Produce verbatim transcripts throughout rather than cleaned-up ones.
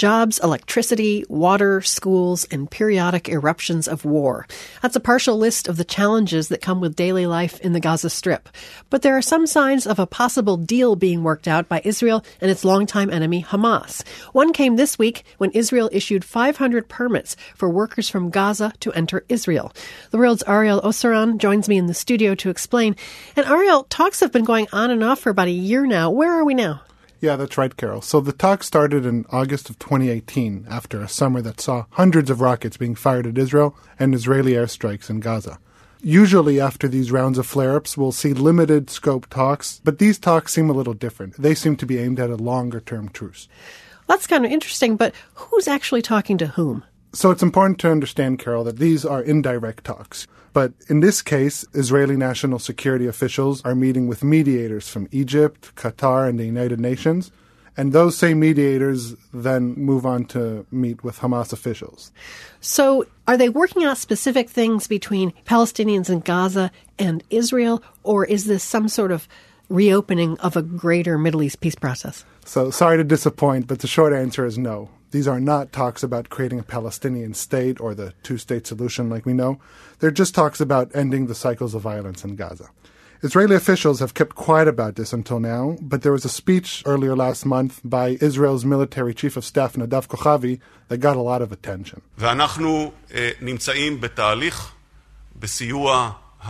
jobs, electricity, water, schools, and periodic eruptions of war. That's a partial list of the challenges that come with daily life in the Gaza Strip. But there are some signs of a possible deal being worked out by Israel and its longtime enemy, Hamas. One came this week when Israel issued five hundred permits for workers from Gaza to enter Israel. The World's Ariel Osaran joins me in the studio to explain. And Ariel, talks have been going on and off for about a year now. Where are we now? Yeah, that's right, Carol. So the talks started in August of twenty eighteen, after a summer that saw hundreds of rockets being fired at Israel and Israeli airstrikes in Gaza. Usually after these rounds of flare-ups, we'll see limited scope talks, but these talks seem a little different. They seem to be aimed at a longer-term truce. That's kind of interesting, but who's actually talking to whom? So it's important to understand, Carol, that these are indirect talks. But in this case, Israeli national security officials are meeting with mediators from Egypt, Qatar, and the United Nations. And those same mediators then move on to meet with Hamas officials. So are they working out specific things between Palestinians in Gaza and Israel, or is this some sort of reopening of a greater Middle East peace process? So sorry to disappoint, but the short answer is no. These are not talks about creating a Palestinian state or the two-state solution like we know. They're just talks about ending the cycles of violence in Gaza. Israeli officials have kept quiet about this until now, but there was a speech earlier last month by Israel's military chief of staff, Nadav Kochavi, that got a lot of attention. ואנחנו נמצאים בתהליך בסיוע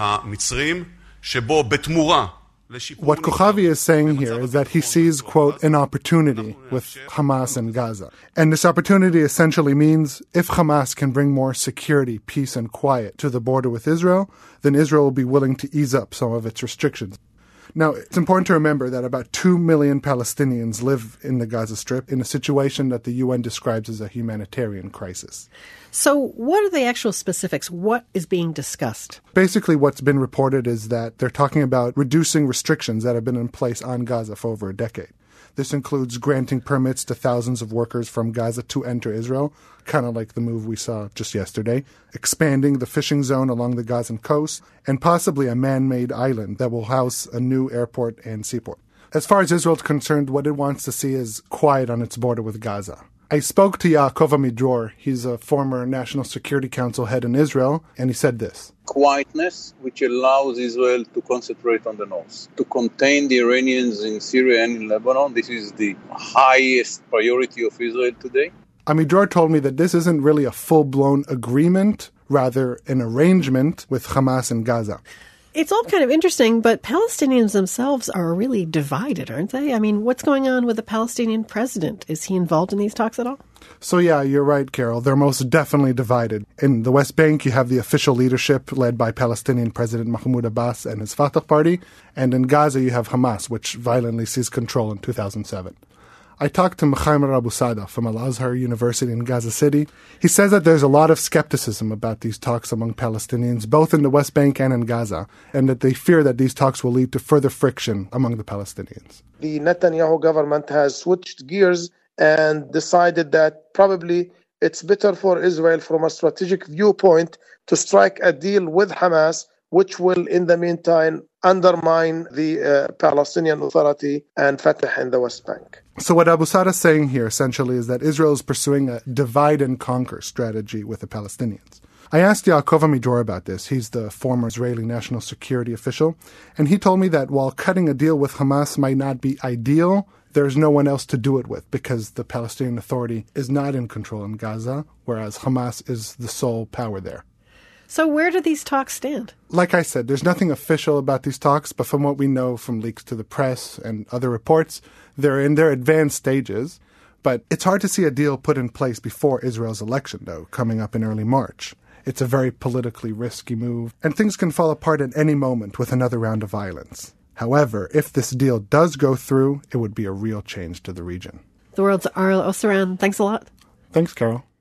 המצרים שבו בתמורה What Kochavi is saying here is that he sees, quote, an opportunity with Hamas and Gaza. And this opportunity essentially means if Hamas can bring more security, peace, and quiet to the border with Israel, then Israel will be willing to ease up some of its restrictions. Now, it's important to remember that about two million Palestinians live in the Gaza Strip in a situation that the U N describes as a humanitarian crisis. So what are the actual specifics? What is being discussed? Basically, what's been reported is that they're talking about reducing restrictions that have been in place on Gaza for over a decade. This includes granting permits to thousands of workers from Gaza to enter Israel, kind of like the move we saw just yesterday, expanding the fishing zone along the Gazan coast, and possibly a man-made island that will house a new airport and seaport. As far as Israel is concerned, what it wants to see is quiet on its border with Gaza. I spoke to Yaakov Amidror. He's a former National Security Council head in Israel, and he said this. Quietness, which allows Israel to concentrate on the north, to contain the Iranians in Syria and in Lebanon. This is the highest priority of Israel today. Amidror told me that this isn't really a full-blown agreement, rather an arrangement with Hamas in Gaza. It's all kind of interesting, but Palestinians themselves are really divided, aren't they? I mean, what's going on with the Palestinian president? Is he involved in these talks at all? So yeah, you're right, Carol. They're most definitely divided. In the West Bank, you have the official leadership led by Palestinian President Mahmoud Abbas and his Fatah party. And in Gaza, you have Hamas, which violently seized control in two thousand seven. I talked to Mechaimer Abusada from Al-Azhar University in Gaza City. He says that there's a lot of skepticism about these talks among Palestinians, both in the West Bank and in Gaza, and that they fear that these talks will lead to further friction among the Palestinians. The Netanyahu government has switched gears and decided that probably it's better for Israel from a strategic viewpoint to strike a deal with Hamas, which will, in the meantime, undermine the uh, Palestinian Authority and Fatah in the West Bank. So what Abusada is saying here, essentially, is that Israel is pursuing a divide-and-conquer strategy with the Palestinians. I asked Yaakov Amidror about this. He's the former Israeli national security official. And he told me that while cutting a deal with Hamas might not be ideal, there's no one else to do it with because the Palestinian Authority is not in control in Gaza, whereas Hamas is the sole power there. So where do these talks stand? Like I said, there's nothing official about these talks, but from what we know from leaks to the press and other reports, they're in their advanced stages. But it's hard to see a deal put in place before Israel's election, though, coming up in early March. It's a very politically risky move, and things can fall apart at any moment with another round of violence. However, if this deal does go through, it would be a real change to the region. The World's Ariel Osaran, thanks a lot. Thanks, Carol.